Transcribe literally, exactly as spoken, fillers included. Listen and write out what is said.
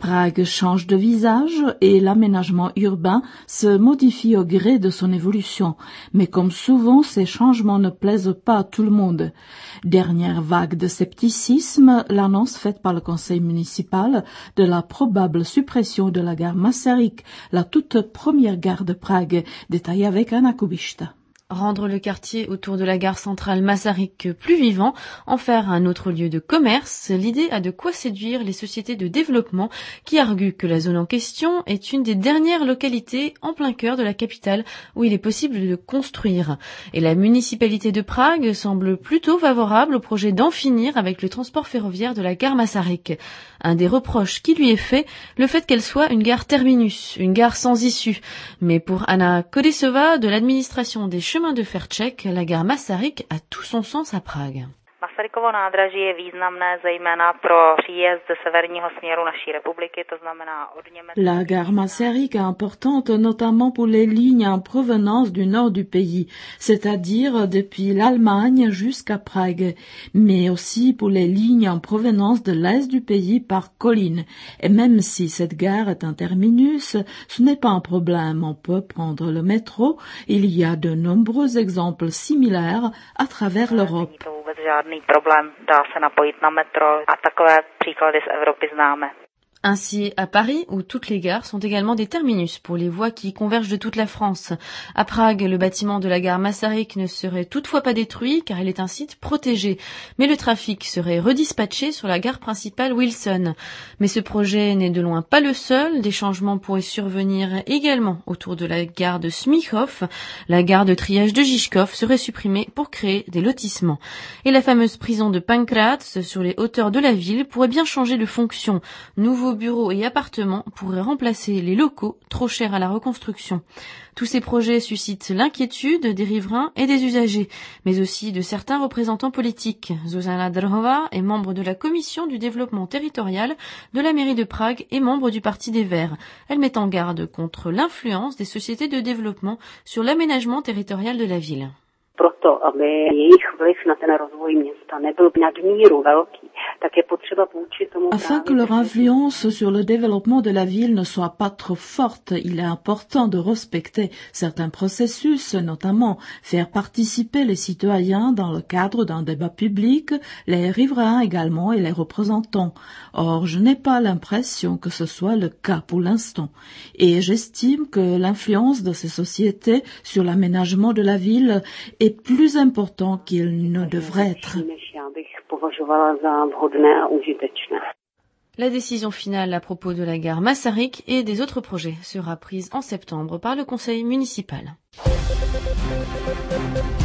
Prague change de visage et l'aménagement urbain se modifie au gré de son évolution. Mais comme souvent, ces changements ne plaisent pas à tout le monde. Dernière vague de scepticisme, l'annonce faite par le conseil municipal de la probable suppression de la gare Masaryk, la toute première gare de Prague, détaillée avec Anna Kubishta. Rendre le quartier autour de la gare centrale Masaryk plus vivant, en faire un autre lieu de commerce, l'idée a de quoi séduire les sociétés de développement qui arguent que la zone en question est une des dernières localités en plein cœur de la capitale où il est possible de construire. Et la municipalité de Prague semble plutôt favorable au projet d'en finir avec le transport ferroviaire de la gare Masaryk. Un des reproches qui lui est fait, le fait qu'elle soit une gare terminus, une gare sans issue. Mais pour Anna Kodesova de l'administration des chemins de fer tchèque, la gare Masaryk a tout son sens à Prague. Masarykovo nádraží je významné zejména pro příjezd ze severního směru naší republiky, to znamená od Německa. La gare Masaryk est importante notamment pour les lignes en provenance du nord du pays, c'est-à-dire depuis l'Allemagne jusqu'à Prague, mais aussi pour les lignes en provenance de l'est du pays par Kolín. Et même si cette gare est un terminus, ce n'est pas un problème, on peut prendre le métro, il y a de nombreux exemples similaires à travers l'Europe. Žádný problém, dá se napojit na metro a takové příklady z Evropy známe. Ainsi, à Paris, où toutes les gares sont également des terminus pour les voies qui convergent de toute la France. À Prague, le bâtiment de la gare Masaryk ne serait toutefois pas détruit car il est un site protégé. Mais le trafic serait redispatché sur la gare principale Wilson. Mais ce projet n'est de loin pas le seul. Des changements pourraient survenir également autour de la gare de Smíchov. La gare de triage de Žižkov serait supprimée pour créer des lotissements. Et la fameuse prison de Pankráce sur les hauteurs de la ville pourrait bien changer de fonction. Nouveau bureaux et appartements pourraient remplacer les locaux trop chers à la reconstruction. Tous ces projets suscitent l'inquiétude des riverains et des usagers, mais aussi de certains représentants politiques. Zuzana Drhova est membre de la commission du développement territorial de la mairie de Prague et membre du Parti des Verts. Elle met en garde contre l'influence des sociétés de développement sur l'aménagement territorial de la ville. Proto, aby jejich vliv na ten rozvoj města nebyl nadmíru velký, tak je potřeba vůči tomu. Afin que leur influence sur le développement de la ville ne soit pas trop forte, il est important de respecter certains processus, notamment faire participer les citoyens dans le cadre d'un débat public, les riverains également et les représentants. Or, je n'ai pas l'impression que ce soit le cas pour l'instant. Et j'estime que l'influence de ces sociétés sur l'aménagement de la ville est plus important qu'il ne devrait être. La décision finale à propos de la gare Masaryk et des autres projets sera prise en septembre par le conseil municipal.